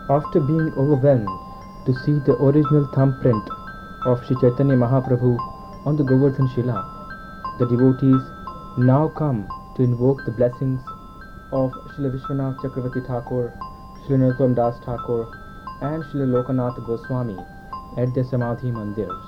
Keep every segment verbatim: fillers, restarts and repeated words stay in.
After being overwhelmed to see the original thumbprint of Sri Chaitanya Mahaprabhu on the Govardhan Shila, the devotees now come to invoke the blessings of Srila Vishwanath Chakravarti Thakur, Srila Narottam Das Thakur and Srila Lokanath Goswami at their Samadhi Mandirs.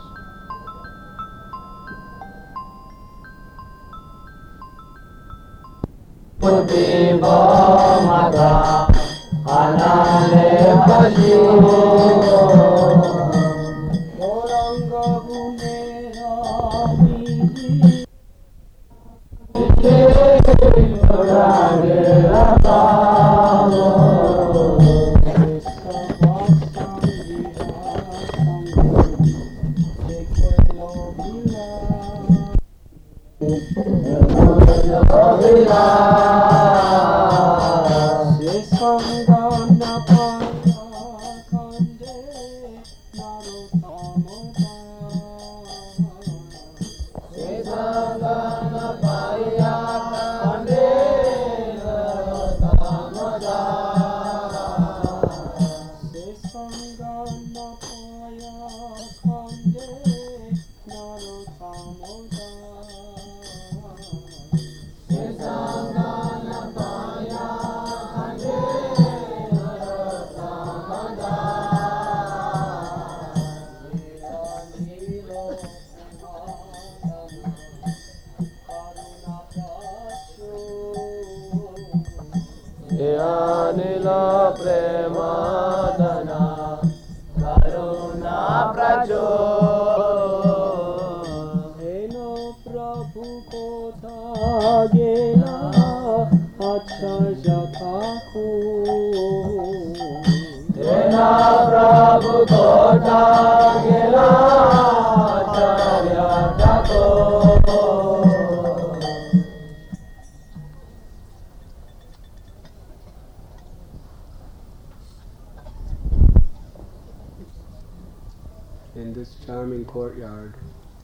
In this charming courtyard,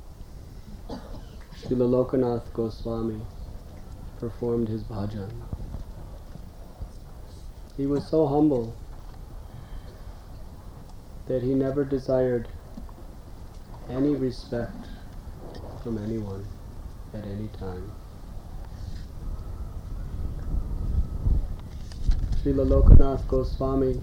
Srila Lokanath Goswami performed his bhajan. He was so humble that he never desired any respect from anyone at any time. Srila Lokanath Goswami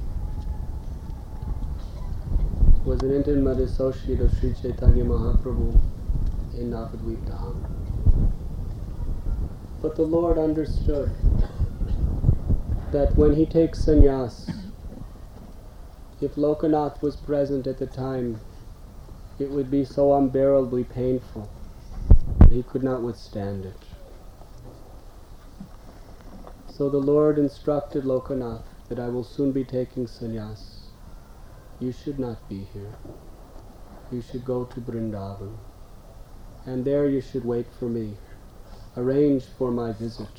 was an intimate associate of Sri Chaitanya Mahaprabhu in Navadvip Dham. But the Lord understood that when he takes sannyas, if Lokanath was present at the time, it would be so unbearably painful that he could not withstand it. So the Lord instructed Lokanath that I will soon be taking sannyas. You should not be here. You should go to Vrindavan. And there you should wait for me. Arrange for my visit.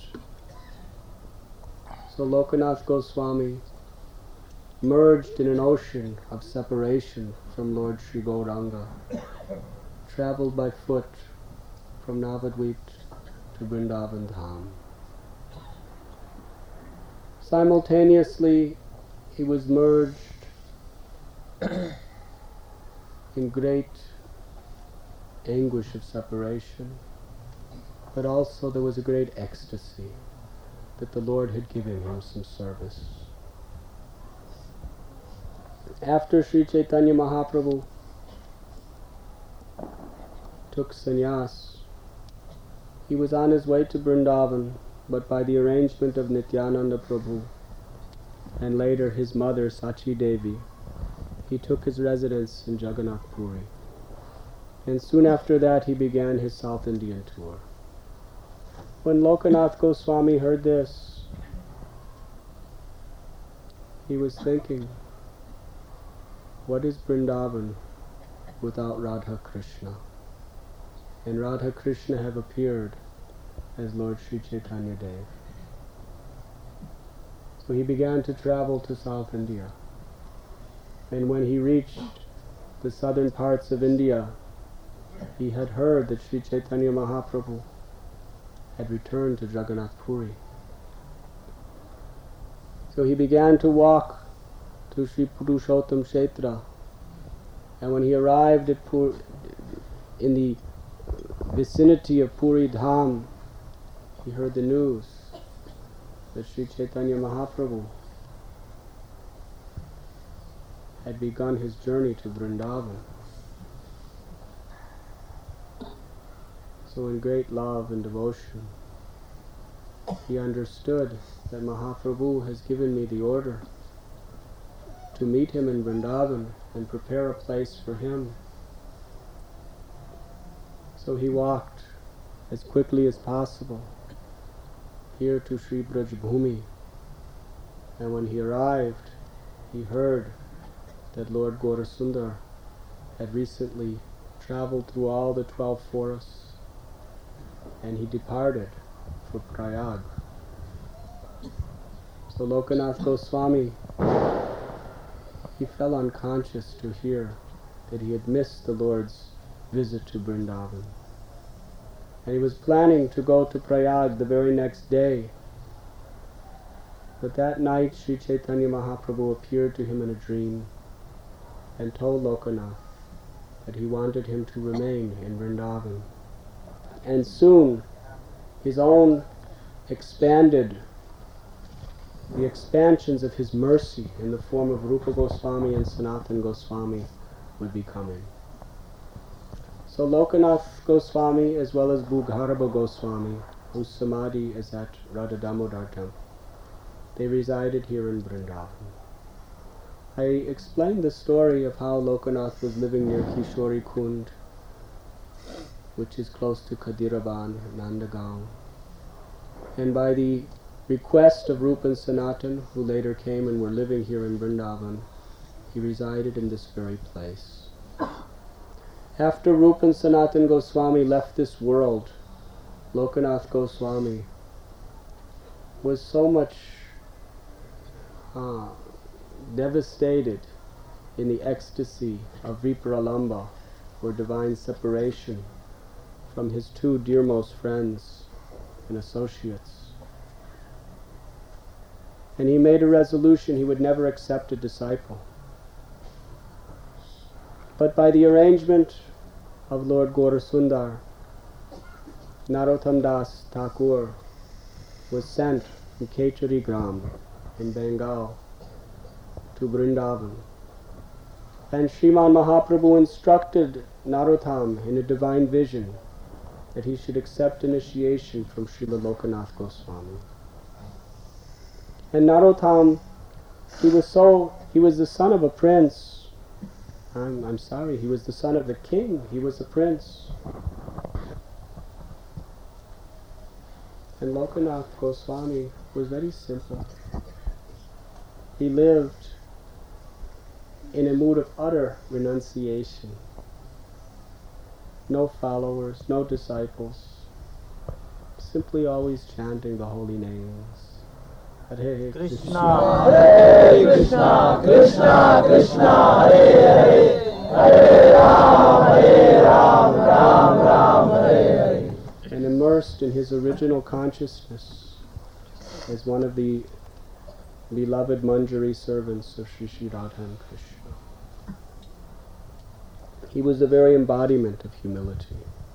So Lokanath Goswami merged in an ocean of separation from Lord Sri Gauranga, traveled by foot from Navadvip to Vrindavan Dham. Simultaneously, he was merged in great anguish of separation, but also there was a great ecstasy that the Lord had given him some service. After Sri Chaitanya Mahaprabhu took sannyas, he was on his way to Vrindavan, but by the arrangement of Nityananda Prabhu and later his mother Sachi Devi, he took his residence in Jagannath Puri. And soon after that he began his South Indian tour. When Lokanath Goswami heard this, he was thinking, what is Vrindavan without Radha Krishna? And Radha Krishna have appeared as Lord Sri Chaitanya Dev. So he began to travel to South India. And when he reached the southern parts of India, he had heard that Sri Chaitanya Mahaprabhu had returned to Jagannath Puri. So he began to walk to to Sri Purushottam Kshetra. And when he arrived at Pur- in the vicinity of Puri Dham, he heard the news that Sri Chaitanya Mahaprabhu had begun his journey to Vrindavan. So in great love and devotion, he understood that Mahaprabhu has given me the order to meet him in Vrindavan and prepare a place for him. So he walked as quickly as possible here to Sri Braj Bhumi, and when he arrived, he heard that Lord Gaurasundar had recently traveled through all the twelve forests, and he departed for Prayag. So Lokanath Goswami, he fell unconscious to hear that he had missed the Lord's visit to Vrindavan. And he was planning to go to Prayag the very next day. But that night Sri Chaitanya Mahaprabhu appeared to him in a dream and told Lokanath that he wanted him to remain in Vrindavan. And soon his own expanded, the expansions of his mercy in the form of Rupa Goswami and Sanatana Goswami would be coming. So Lokanath Goswami as well as Bhugharabha Goswami, whose samadhi is at Radha Damodar temple, they resided here in Vrindavan. I explained the story of how Lokanath was living near Kishori Kund, which is close to Kadiraban, Nandagaon. And by the request of Rupa and Sanatan, who later came and were living here in Vrindavan, he resided in this very place. After Rupa and Sanatan Goswami left this world, Lokanath Goswami was so much uh, devastated in the ecstasy of Vipralamba, or divine separation, from his two dearmost friends and associates. And he made a resolution he would never accept a disciple. But by the arrangement of Lord Gaurasundar, Narottam Das Thakur was sent from Kechari Gram in Bengal to Vrindavan. And Sriman Mahaprabhu instructed Narottam in a divine vision that he should accept initiation from Srila Lokanath Goswami. And Narottam, he was so, he was the son of a prince. I'm, I'm sorry, he was the son of the king. He was a prince. And Lokanath Goswami was very simple. He lived in a mood of utter renunciation. No followers, no disciples, simply always chanting the holy names. Hare Krishna, Hare Krishna, Krishna Krishna, Hare Hare, Hare Ram, Hare Ram, Ram Ram, Hare Hare. And immersed in his original consciousness as one of the beloved Manjari servants of Sri Sri Radha and Krishna. He was the very embodiment of humility.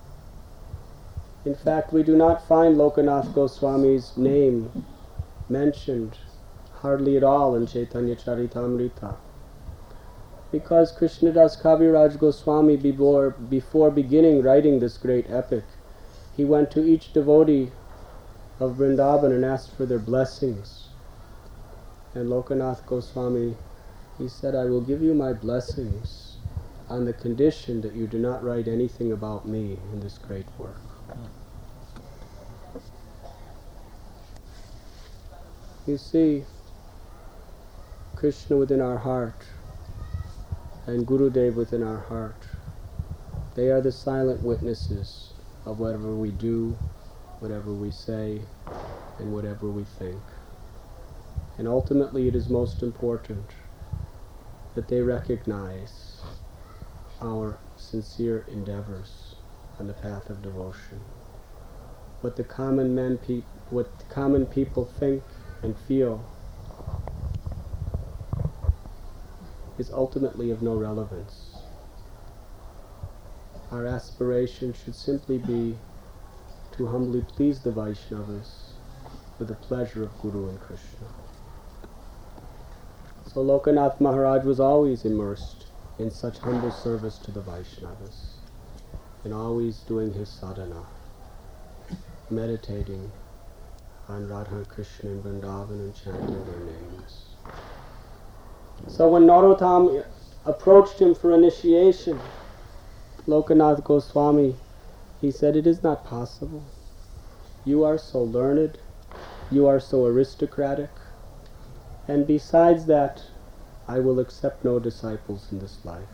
In fact, we do not find Lokanath Goswami's name mentioned hardly at all in Chaitanya Charitamrita, because Krishnadas Kaviraj Goswami, before, before beginning writing this great epic, he went to each devotee of Vrindavan and asked for their blessings. And Lokanath Goswami, he said, I will give you my blessings on the condition that you do not write anything about me in this great work. You see, Krishna within our heart and Gurudev within our heart, they are the silent witnesses of whatever we do, whatever we say, and whatever we think. And ultimately it is most important that they recognize our sincere endeavors on the path of devotion. What the common men, pe- what common people think and feel is ultimately of no relevance. Our aspiration should simply be to humbly please the Vaishnavas for the pleasure of Guru and Krishna. So Lokanath Maharaj was always immersed in such humble service to the Vaishnavas, and always doing his sadhana, meditating on Radha and Krishna and Vrindavan and chanting their names. So when Narottam approached him for initiation, Lokanath Goswami, he said, "It is not possible. You are so learned, you are so aristocratic, and besides that, I will accept no disciples in this life."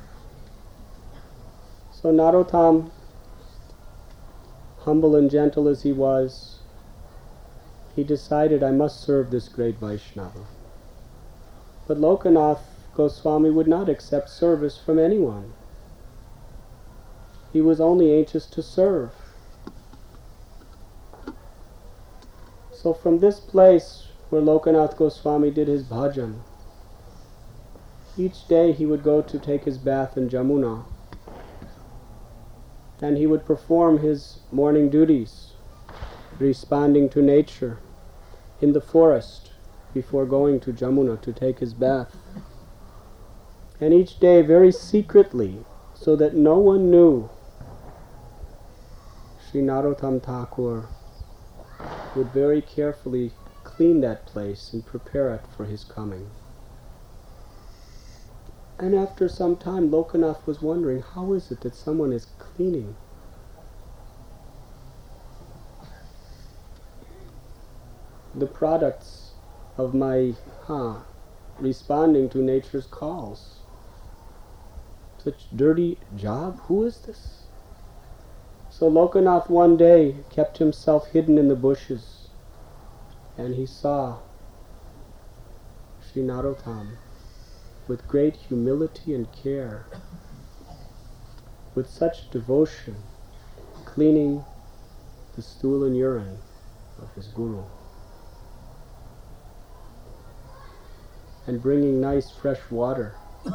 So Narottam, humble and gentle as he was, he decided, I must serve this great Vaishnava. But Lokanath Goswami would not accept service from anyone. He was only anxious to serve. So from this place where Lokanath Goswami did his bhajan, each day he would go to take his bath in Jamuna, and he would perform his morning duties, responding to nature in the forest before going to Jamuna to take his bath. And each day, very secretly, so that no one knew, Sri Narottam Thakur would very carefully clean that place and prepare it for his coming. And after some time, Lokanath was wondering, how is it that someone is cleaning the products of my huh, responding to nature's calls? Such dirty job? Who is this? So Lokanath one day kept himself hidden in the bushes, and he saw Sri Narottam with great humility and care, with such devotion, cleaning the stool and urine of his guru, and bringing nice fresh water.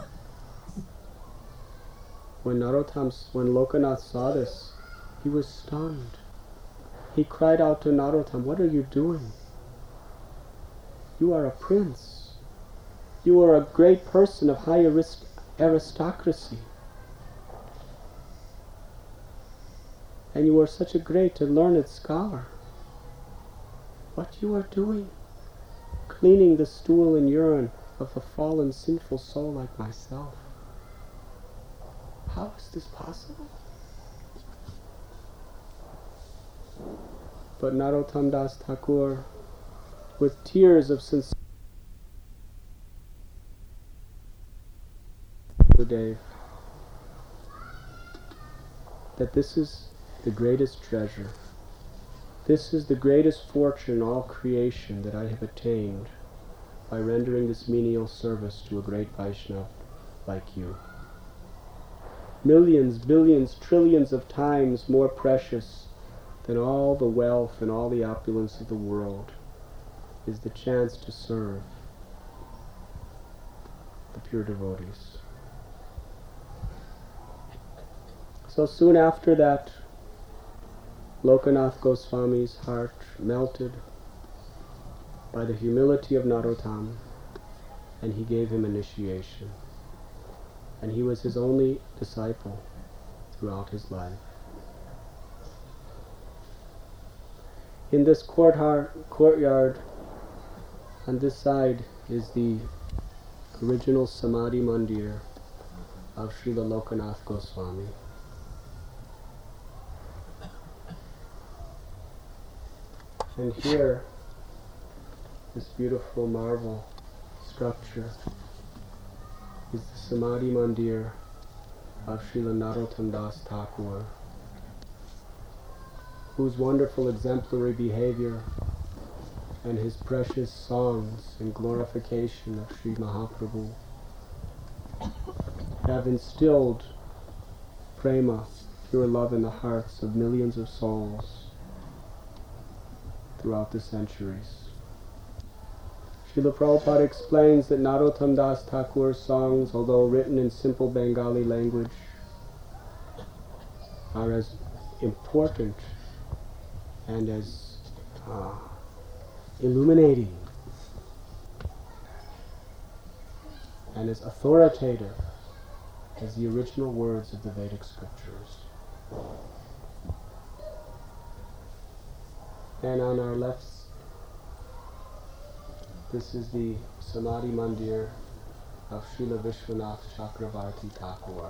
When Narottam, when Lokanath saw this, he was stunned. He cried out to Narottam, "What are you doing? You are a prince. You are a great person of high arist- aristocracy. And you are such a great and learned scholar. What you are doing? Cleaning the stool and urine of a fallen sinful soul like myself. How is this possible?" But Narottam Das Thakur, with tears of sincerity, Gurudev, that this is the greatest treasure. This is the greatest fortune in all creation that I have attained by rendering this menial service to a great Vaishnava like you. Millions, billions, trillions of times more precious than all the wealth and all the opulence of the world is the chance to serve the pure devotees. So soon after that, Lokanath Goswami's heart melted by the humility of Narottam, and he gave him initiation. And he was his only disciple throughout his life. In this courtyard, courtyard on this side is the original Samadhi Mandir of Srila Lokanath Goswami. And here, this beautiful marble structure is the Samadhi Mandir of Srila Narottam Das Thakur, whose wonderful exemplary behavior and his precious songs in glorification of Sri Mahaprabhu have instilled prema, pure love, in the hearts of millions of souls throughout the centuries. Srila Prabhupada explains that Narottam Das Thakur's songs, although written in simple Bengali language, are as important and as uh, illuminating and as authoritative as the original words of the Vedic scriptures. And on our left, this is the Samadhi Mandir of Srila Vishwanath Chakravarti Thakur,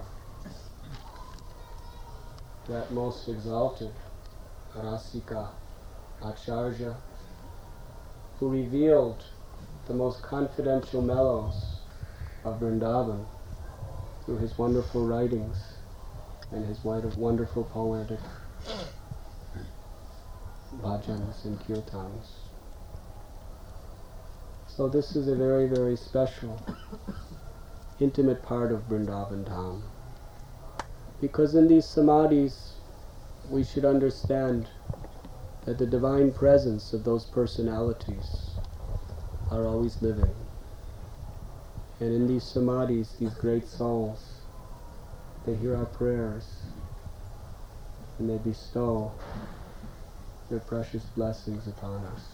that most exalted Rasika Acharya, who revealed the most confidential mellows of Vrindavan through his wonderful writings and his wonderful poetic bhajans and kirtans. So this is a very, very special, intimate part of Vrindavan Dham. Because in these samadhis, we should understand that the divine presence of those personalities are always living. And in these samadhis, these great souls, they hear our prayers and they bestow their precious blessings upon us.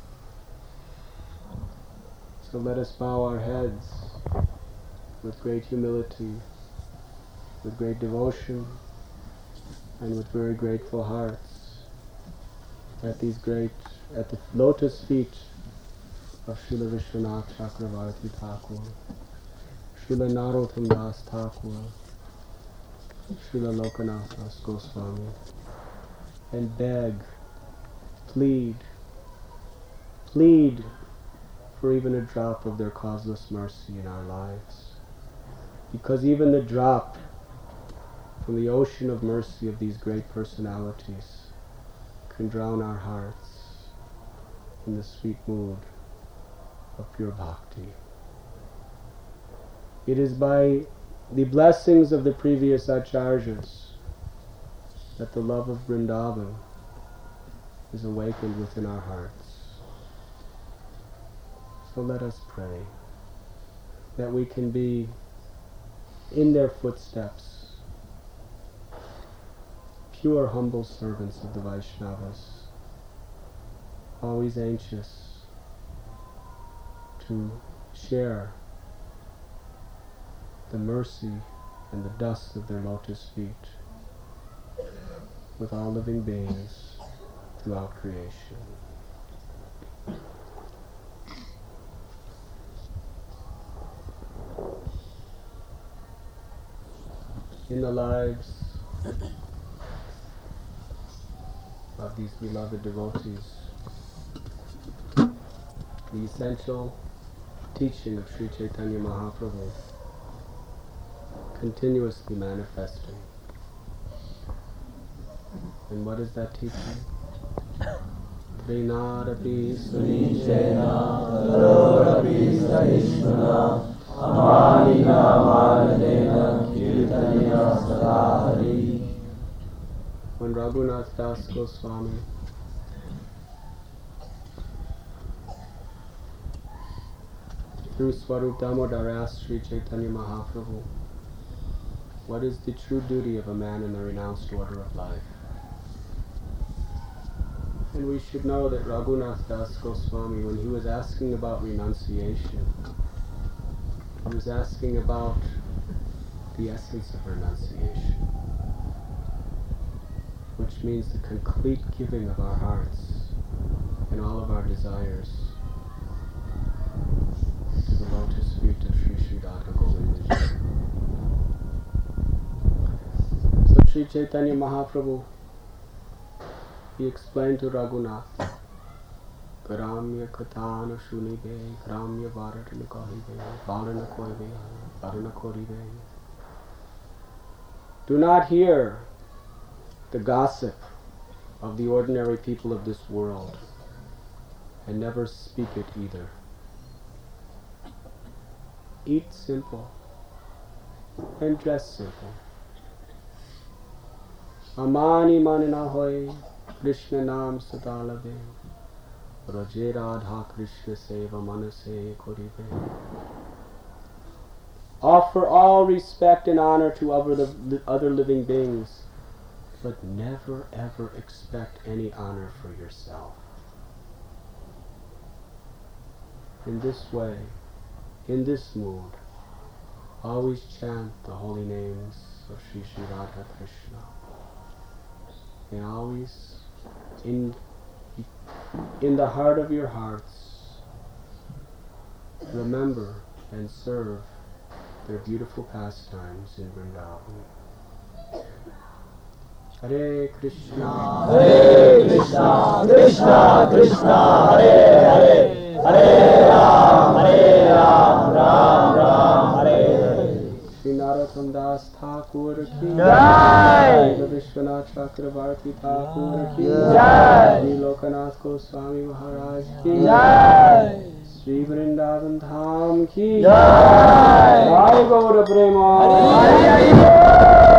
So let us bow our heads with great humility, with great devotion, and with very grateful hearts at these great, at the lotus feet of Srila Vishwanath Chakravarti Thakur, Srila Narottam Das Thakur, Srila Lokanath Das Goswami, and beg, plead, plead for even a drop of their causeless mercy in our lives. Because even the drop from the ocean of mercy of these great personalities can drown our hearts in the sweet mood of pure bhakti. It is by the blessings of the previous acharyas that the love of Vrindavan is awakened within our hearts. So let us pray that we can be in their footsteps, pure humble servants of the Vaishnavas, always anxious to share the mercy and the dust of their lotus feet with all living beings throughout creation. In the lives of these beloved devotees, the essential teaching of Sri Chaitanya Mahaprabhu continuously manifesting. And what is that teaching? Trinarapi Sunichena Tarorapi Saishvana Amanina Manadena Kirtanya Sadahari. When Raghunath Das Goswami through Swarup Damodar asked Sri Chaitanya Mahaprabhu, what is the true duty of a man in the renounced order of life? And we should know that Raghunath Das Goswami, when he was asking about renunciation, he was asking about the essence of renunciation, which means the complete giving of our hearts and all of our desires to the lotus feet of Sri Sri Radha Govinda. So Sri Chaitanya Mahaprabhu, he explained to Raghunath, Gramya Katana Shunibe, Gramya Varatana Kahibe, Varana Koibe, Varana Koribe. Do not hear the gossip of the ordinary people of this world, and never speak it either. Eat simple and dress simple. Amani manina hoy, Krishna naam sadalave. Raje Radha Krishna Seva Manase Koribe. Offer all respect and honor to other, li- other living beings, but never ever expect any honor for yourself. In this way, in this mood, always chant the holy names of Sri Sri Radha Krishna. And always, in, in the heart of your hearts, remember and serve their beautiful pastimes in Vrindavan. Hare Krishna, Hare Krishna, Krishna Krishna, Hare Hare, Hare Ram, Hare Ram, Ram Ram, Hare Hare. Shri Narottam Das Thakur ki Jai. Shri Vishwanath Chakravarti Thakur ki Jai. Shri Lokanath Goswami Maharaj ki Jai. Shri Vrindavan Dham ki Jai. Jai Gaura Prema. Hare Hare.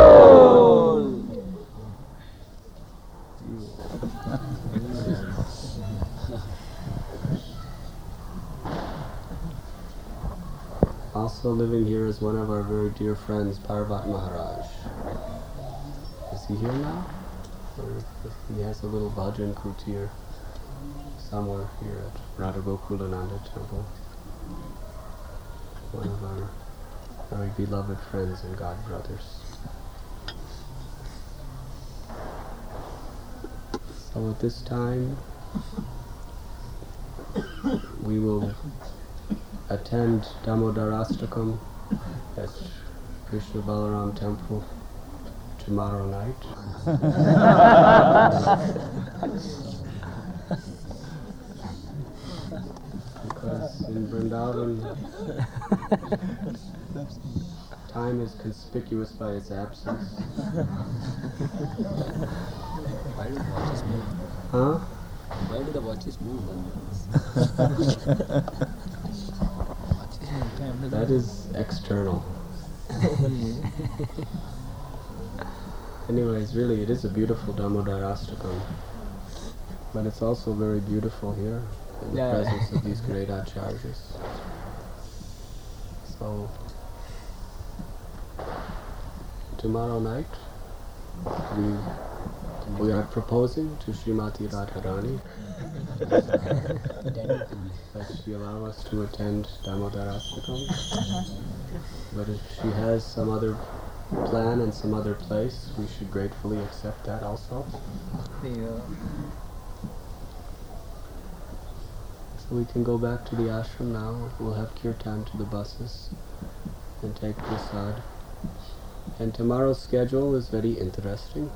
Also living here is one of our very dear friends, Parvat Maharaj. Is he here now? Or he has a little bhajan kutir somewhere here at Radha Gokulananda Temple. One of our very beloved friends and god brothers. So at this time, we will attend Damodarastakam at Krishna Balaram Temple tomorrow night. Because in Vrindavan, time is conspicuous by its absence. Why do the watches move? Huh? Why do the watches move? That is external. Anyways, really, it is a beautiful Damodarastakam. But it's also very beautiful here in the Yeah. presence of these great acharyas. So, tomorrow night, we we are proposing to Srimati Radharani that she allow us to attend Damodarastakam. But if she has some other plan and some other place, we should gratefully accept that also. So we can go back to the ashram now. We'll have kirtan to the buses and take prasad. And tomorrow's schedule is very interesting.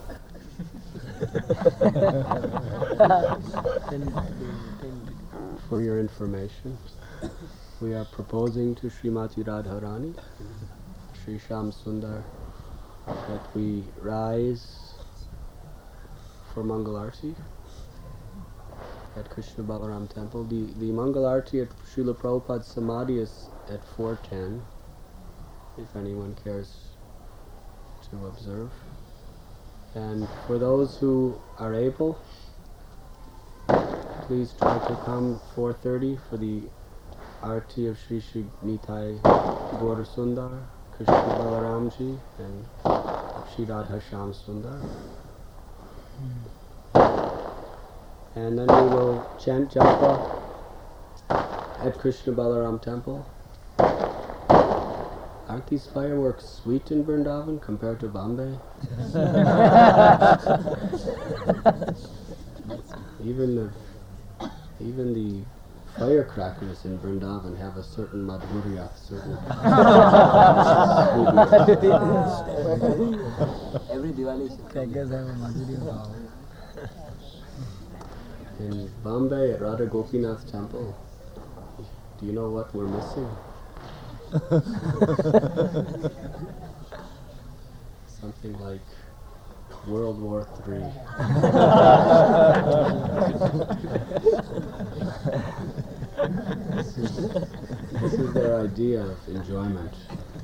For your information, we are proposing to Srimati Radharani, Sri Sham Sundar, that we rise for Mangalarti at Krishna Balaram Temple. The, the Mangalarti at Srila Prabhupada's Samadhi is at four ten, if anyone cares to observe. And for those who are able, please try to come four thirty for the Arti of Sri Sri Nitai Gaura Sundar, Krishna Balaramji, and Sri Radha Sham Sundar. And then we will chant japa at Krishna Balaram Temple. Aren't these fireworks sweet in Vrindavan compared to Bombay? even the even the firecrackers in Vrindavan have a certain madhurya, certain Every Diwali crackers have a madhurya. In Bombay at Radha Gopinath Temple, do you know what we're missing? Something like World War Three. this, is, this is their idea of enjoyment.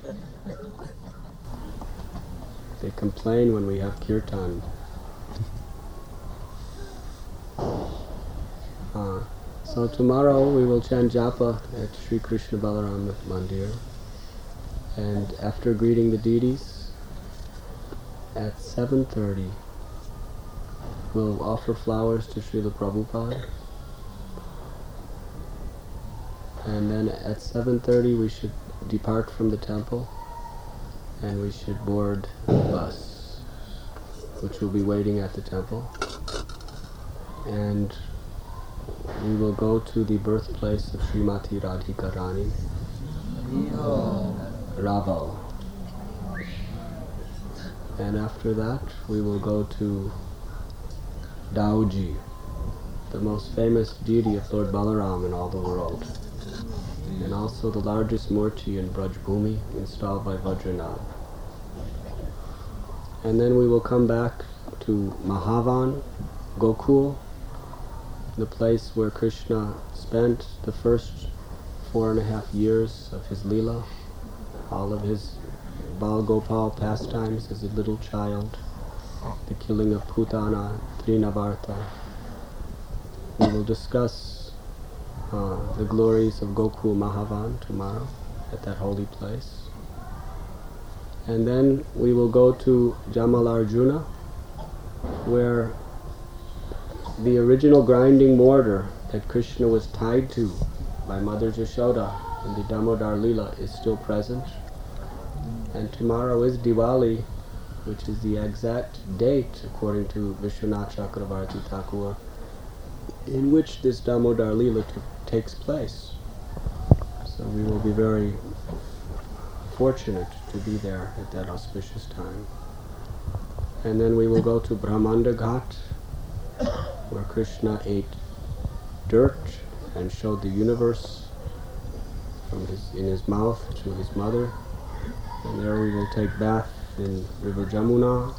They complain when we have kirtan. Uh, so tomorrow we will chant japa at Sri Krishna Balaram Mandir, and after greeting the deities at seven thirty we'll offer flowers to Srila Prabhupada, and then at seven thirty we should depart from the temple and we should board the bus which will be waiting at the temple, and we will go to the birthplace of Srimati Radhika Rani, Raval. And after that we will go to Dauji, the most famous deity of Lord Balaram in all the world, and also the largest murti in Braj Bhumi, installed by Vajranath. And then we will come back to Mahavan, Gokul, the place where Krishna spent the first four and a half years of his Leela, all of his Bal Gopal pastimes as a little child, the killing of Putana, Trinavarta. We will discuss uh, the glories of Gokul Mahavan tomorrow at that holy place. And then we will go to Jamalarjuna, where the original grinding mortar that Krishna was tied to by Mother Yashoda in the Damodar Leela is still present. And tomorrow is Diwali, which is the exact date, according to Vishwanath Chakravarti Thakur, in which this Damodar Leela t- takes place. So we will be very fortunate to be there at that auspicious time. And then we will go to Brahmanda Ghat, where Krishna ate dirt and showed the universe from his in his mouth to his mother. And there we will take bath in River Jamuna.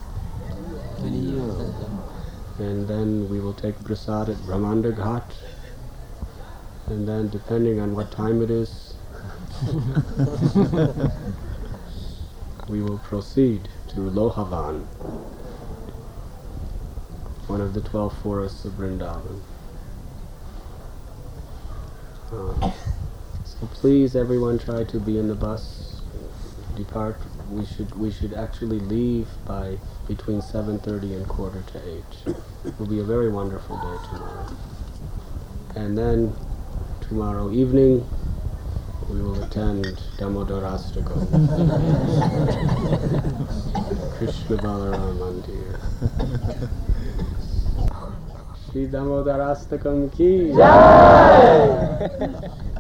And then we will take prasad at Brahmanda Ghat. And then, depending on what time it is, we will proceed to Lohavan, one of the twelve forests of Vrindavan. Uh, so please, everyone, try to be in the bus. Depart. We should we should actually leave by between seven thirty and quarter to eight. It will be a very wonderful day tomorrow. And then tomorrow evening we will attend Damodarastakam, Krishna Balaram Mandir. Shri Damodarastakam ki Jai!